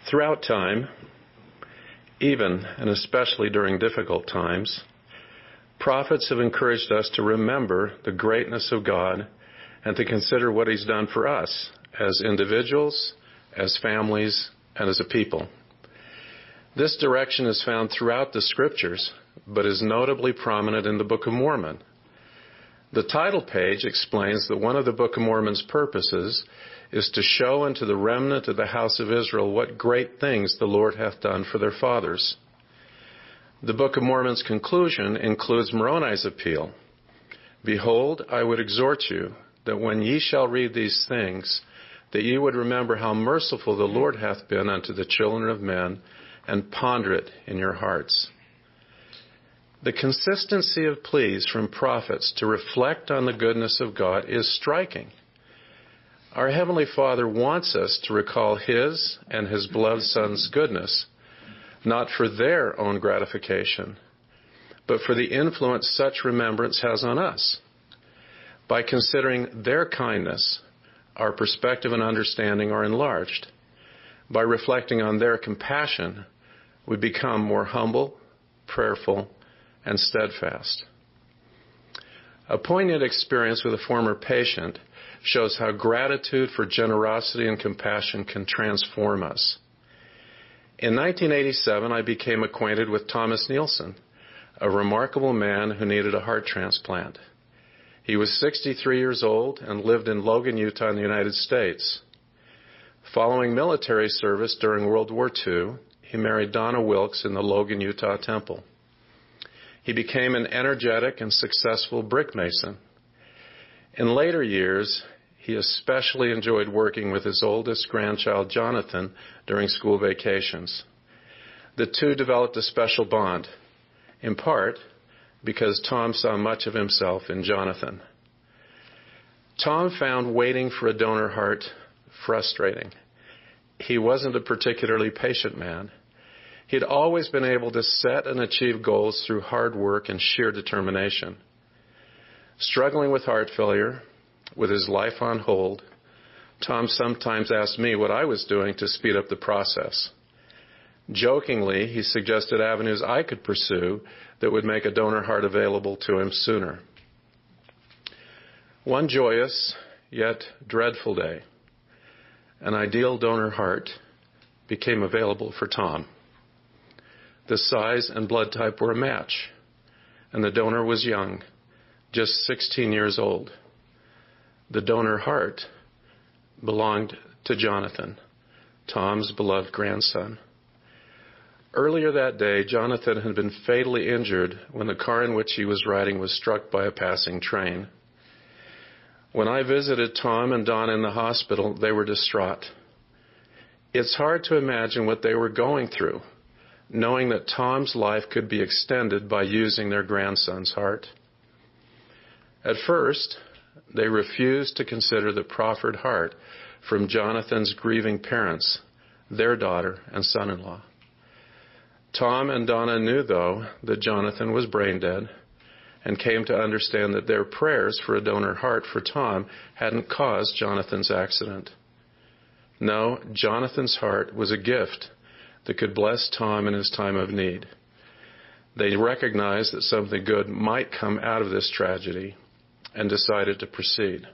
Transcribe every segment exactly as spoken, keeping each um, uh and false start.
Throughout time, even and especially during difficult times, prophets have encouraged us to remember the greatness of God and to consider what He's done for us as individuals, as families, and as a people. This direction is found throughout the Scriptures, but is notably prominent in the Book of Mormon. The title page explains that one of the Book of Mormon's purposes is to show unto the remnant of the house of Israel what great things the Lord hath done for their fathers. The Book of Mormon's conclusion includes Moroni's appeal. Behold, I would exhort you that when ye shall read these things, that ye would remember how merciful the Lord hath been unto the children of men, and ponder it in your hearts. The consistency of pleas from prophets to reflect on the goodness of God is striking. Our Heavenly Father wants us to recall His and His beloved Son's goodness, not for their own gratification, but for the influence such remembrance has on us. By considering their kindness, our perspective and understanding are enlarged. By reflecting on their compassion, we become more humble, prayerful, and steadfast. A poignant experience with a former patient shows how gratitude for generosity and compassion can transform us. In nineteen eighty-seven, I became acquainted with Thomas Nielsen, a remarkable man who needed a heart transplant. He was sixty-three years old and lived in Logan, Utah, in the United States. Following military service during World War Two, he married Donna Wilkes in the Logan, Utah temple. He became an energetic and successful brick mason. In later years, he especially enjoyed working with his oldest grandchild, Jonathan, during school vacations. The two developed a special bond, in part because Tom saw much of himself in Jonathan. Tom found waiting for a donor heart frustrating. He wasn't a particularly patient man. He'd always been able to set and achieve goals through hard work and sheer determination. Struggling with heart failure, with his life on hold, Tom sometimes asked me what I was doing to speed up the process. Jokingly, he suggested avenues I could pursue that would make a donor heart available to him sooner. One joyous, yet dreadful day, an ideal donor heart became available for Tom. The size and blood type were a match, and the donor was young, just sixteen years old. The donor heart belonged to Jonathan, Tom's beloved grandson. Earlier that day, Jonathan had been fatally injured when the car in which he was riding was struck by a passing train. When I visited Tom and Donna in the hospital, they were distraught. It's hard to imagine what they were going through, knowing that Tom's life could be extended by using their grandson's heart. At first, they refused to consider the proffered heart from Jonathan's grieving parents, their daughter and son-in-law. Tom and Donna knew, though, that Jonathan was brain dead and came to understand that their prayers for a donor heart for Tom hadn't caused Jonathan's accident. No, Jonathan's heart was a gift that could bless Tom in his time of need. They recognized that something good might come out of this tragedy and decided to proceed.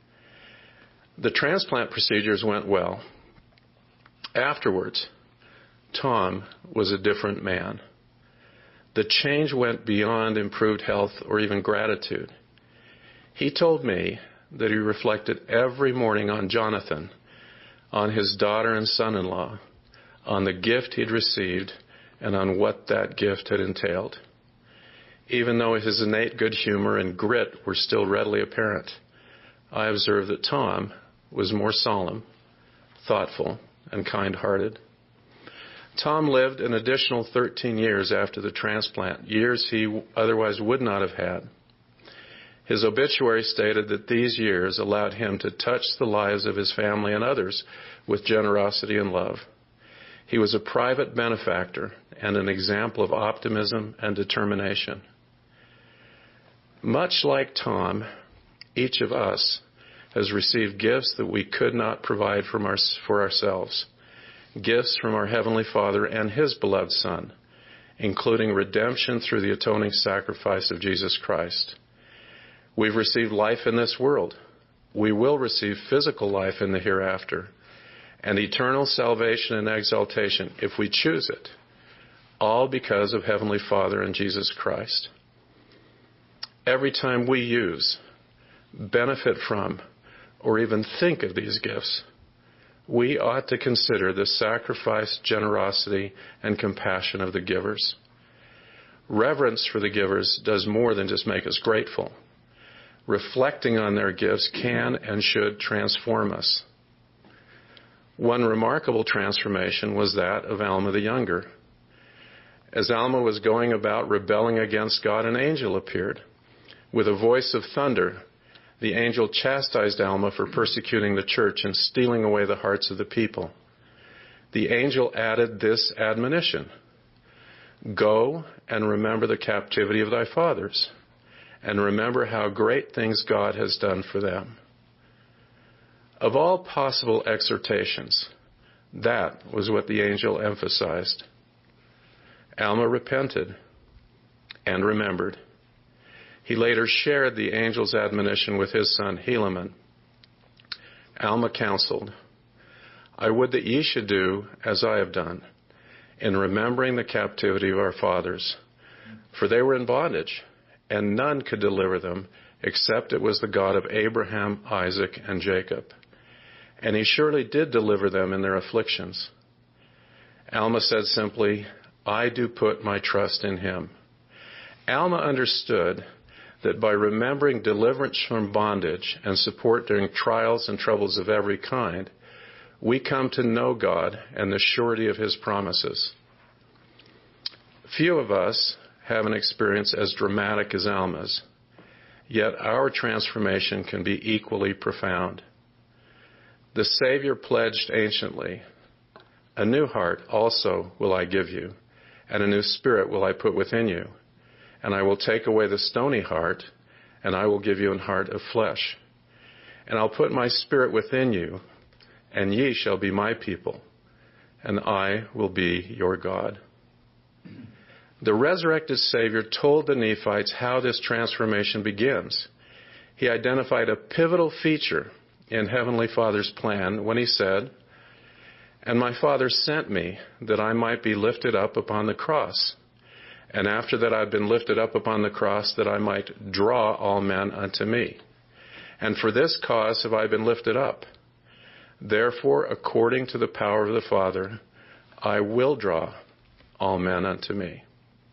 The transplant procedures went well. Afterwards, Tom was a different man. The change went beyond improved health or even gratitude. He told me that he reflected every morning on Jonathan, on his daughter and son-in-law, on the gift he'd received, and on what that gift had entailed. Even though his innate good humor and grit were still readily apparent, I observed that Tom was more solemn, thoughtful, and kind-hearted. Tom lived an additional thirteen years after the transplant, years he otherwise would not have had. His obituary stated that these years allowed him to touch the lives of his family and others with generosity and love. He was a private benefactor and an example of optimism and determination. Much like Tom, each of us has received gifts that we could not provide from our, for ourselves. gifts from our Heavenly Father and His beloved Son, including redemption through the atoning sacrifice of Jesus Christ. We've received life in this world. We will receive physical life in the hereafter, and eternal salvation and exaltation if we choose it, all because of Heavenly Father and Jesus Christ. Every time we use, benefit from, or even think of these gifts, we ought to consider the sacrifice, generosity, and compassion of the givers. Reverence for the givers does more than just make us grateful. Reflecting on their gifts can and should transform us. One remarkable transformation was that of Alma the Younger. As Alma was going about rebelling against God, an angel appeared. With a voice of thunder, the angel chastised Alma for persecuting the church and stealing away the hearts of the people. The angel added this admonition: "Go and remember the captivity of thy fathers, and remember how great things God has done for them." Of all possible exhortations, that was what the angel emphasized. Alma repented and remembered. He later shared the angel's admonition with his son Helaman. Alma counseled, "I would that ye should do as I have done, in remembering the captivity of our fathers. For they were in bondage, and none could deliver them, except it was the God of Abraham, Isaac, and Jacob. And he surely did deliver them in their afflictions." Alma said simply, "I do put my trust in him." Alma understood that by remembering deliverance from bondage and support during trials and troubles of every kind, we come to know God and the surety of His promises. Few of us have an experience as dramatic as Alma's, yet our transformation can be equally profound. The Savior pledged anciently, "A new heart also will I give you, and a new spirit will I put within you. And I will take away the stony heart, and I will give you an heart of flesh. And I'll put my spirit within you, and ye shall be my people, and I will be your God." The resurrected Savior told the Nephites how this transformation begins. He identified a pivotal feature in Heavenly Father's plan when he said, "And my Father sent me that I might be lifted up upon the cross. And after that I've been lifted up upon the cross, that I might draw all men unto me. And for this cause have I been lifted up. Therefore, according to the power of the Father, I will draw all men unto me."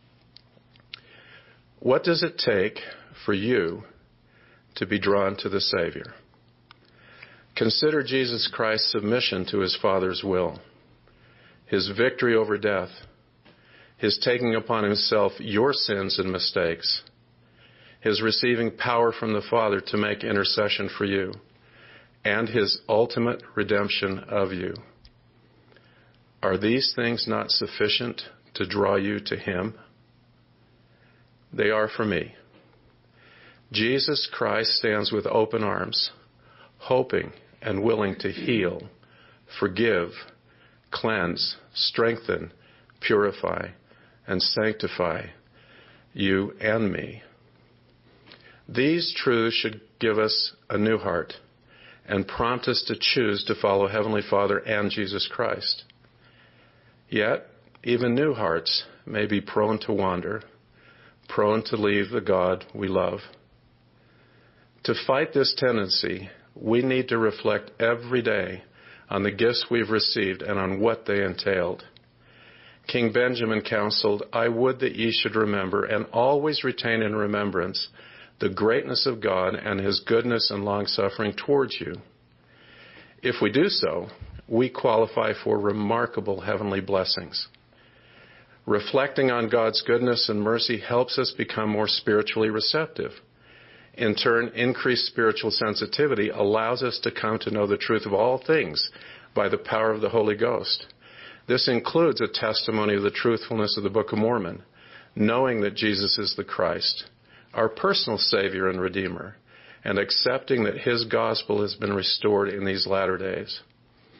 What does it take for you to be drawn to the Savior? Consider Jesus Christ's submission to His Father's will, His victory over death, His taking upon Himself your sins and mistakes, His receiving power from the Father to make intercession for you, and His ultimate redemption of you. Are these things not sufficient to draw you to Him? They are for me. Jesus Christ stands with open arms, hoping and willing to heal, forgive, cleanse, strengthen, purify, and sanctify you and me. These truths should give us a new heart and prompt us to choose to follow Heavenly Father and Jesus Christ. Yet, even new hearts may be prone to wander, prone to leave the God we love. To fight this tendency, we need to reflect every day on the gifts we've received and on what they entailed. King Benjamin counseled, "I would that ye should remember and always retain in remembrance the greatness of God and His goodness and long-suffering towards you." If we do so, we qualify for remarkable heavenly blessings. Reflecting on God's goodness and mercy helps us become more spiritually receptive. In turn, increased spiritual sensitivity allows us to come to know the truth of all things by the power of the Holy Ghost. This includes a testimony of the truthfulness of the Book of Mormon, knowing that Jesus is the Christ, our personal Savior and Redeemer, and accepting that His gospel has been restored in these latter days.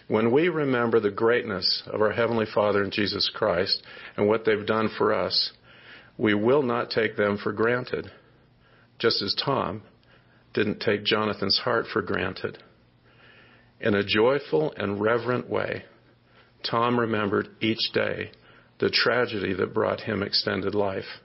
When we remember the greatness of our Heavenly Father and Jesus Christ and what they've done for us, we will not take them for granted, just as Tom didn't take Jonathan's heart for granted. In a joyful and reverent way, Tom remembered each day the tragedy that brought him extended life.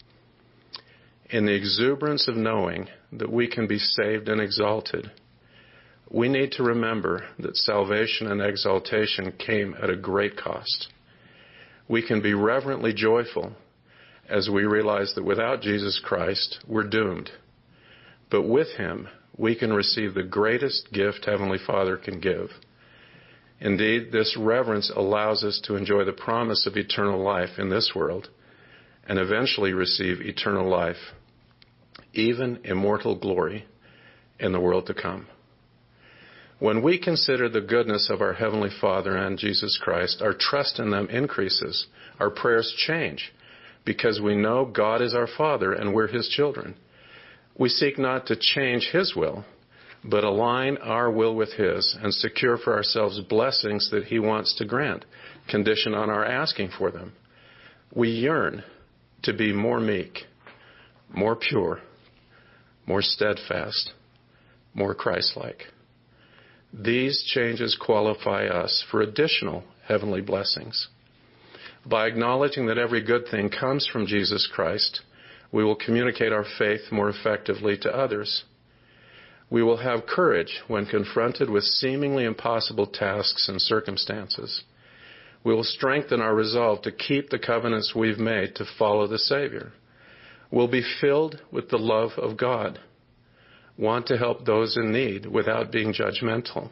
In the exuberance of knowing that we can be saved and exalted, we need to remember that salvation and exaltation came at a great cost. We can be reverently joyful as we realize that without Jesus Christ, we're doomed. But with him, we can receive the greatest gift Heavenly Father can give. Indeed, this reverence allows us to enjoy the promise of eternal life in this world and eventually receive eternal life, even immortal glory, in the world to come. When we consider the goodness of our Heavenly Father and Jesus Christ, our trust in them increases. Our prayers change because we know God is our Father and we're his children. We seek not to change his will, but align our will with his and secure for ourselves blessings that he wants to grant, conditioned on our asking for them. We yearn to be more meek, more pure, more steadfast, more Christ-like. These changes qualify us for additional heavenly blessings. By acknowledging that every good thing comes from Jesus Christ, we will communicate our faith more effectively to others. We will have courage when confronted with seemingly impossible tasks and circumstances. We will strengthen our resolve to keep the covenants we've made to follow the Savior. We'll be filled with the love of God, want to help those in need without being judgmental,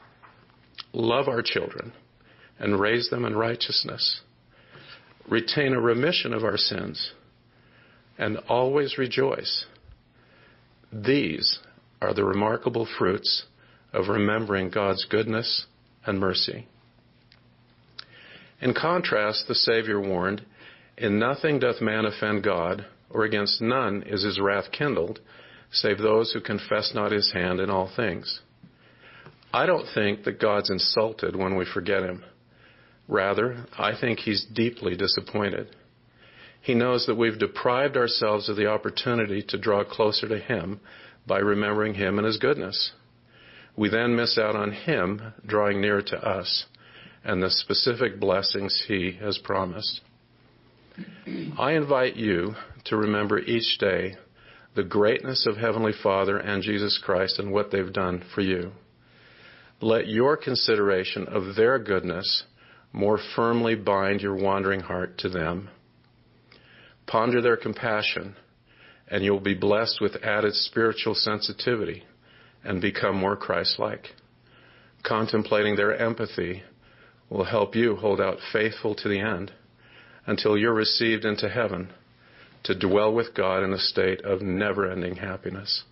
love our children and raise them in righteousness, retain a remission of our sins, and always rejoice. These are the remarkable fruits of remembering God's goodness and mercy. In contrast, the Savior warned, "In nothing doth man offend God, or against none is his wrath kindled, save those who confess not his hand in all things." I don't think that God's insulted when we forget him. Rather, I think he's deeply disappointed. He knows that we've deprived ourselves of the opportunity to draw closer to him by remembering him and his goodness. We then miss out on him drawing nearer to us and the specific blessings he has promised. I invite you to remember each day the greatness of Heavenly Father and Jesus Christ and what they've done for you. Let your consideration of their goodness more firmly bind your wandering heart to them. Ponder their compassion, and you'll be blessed with added spiritual sensitivity and become more Christ-like. Contemplating their empathy will help you hold out faithful to the end until you're received into heaven to dwell with God in a state of never-ending happiness.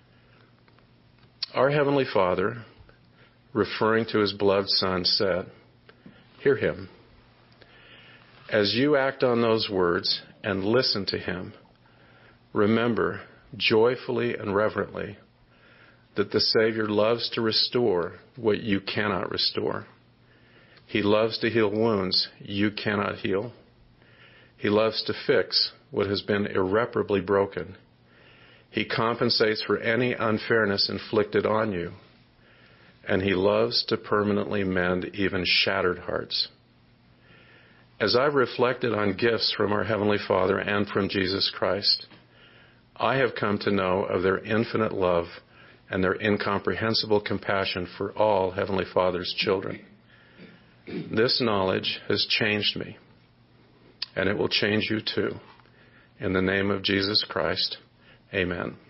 Our Heavenly Father, referring to his beloved Son, said, "Hear him." As you act on those words and listen to him, remember joyfully and reverently that the Savior loves to restore what you cannot restore. He loves to heal wounds you cannot heal. He loves to fix what has been irreparably broken. He compensates for any unfairness inflicted on you, and he loves to permanently mend even shattered hearts. As I've reflected on gifts from our Heavenly Father and from Jesus Christ, I have come to know of their infinite love and their incomprehensible compassion for all Heavenly Father's children. This knowledge has changed me, and it will change you too. In the name of Jesus Christ, amen.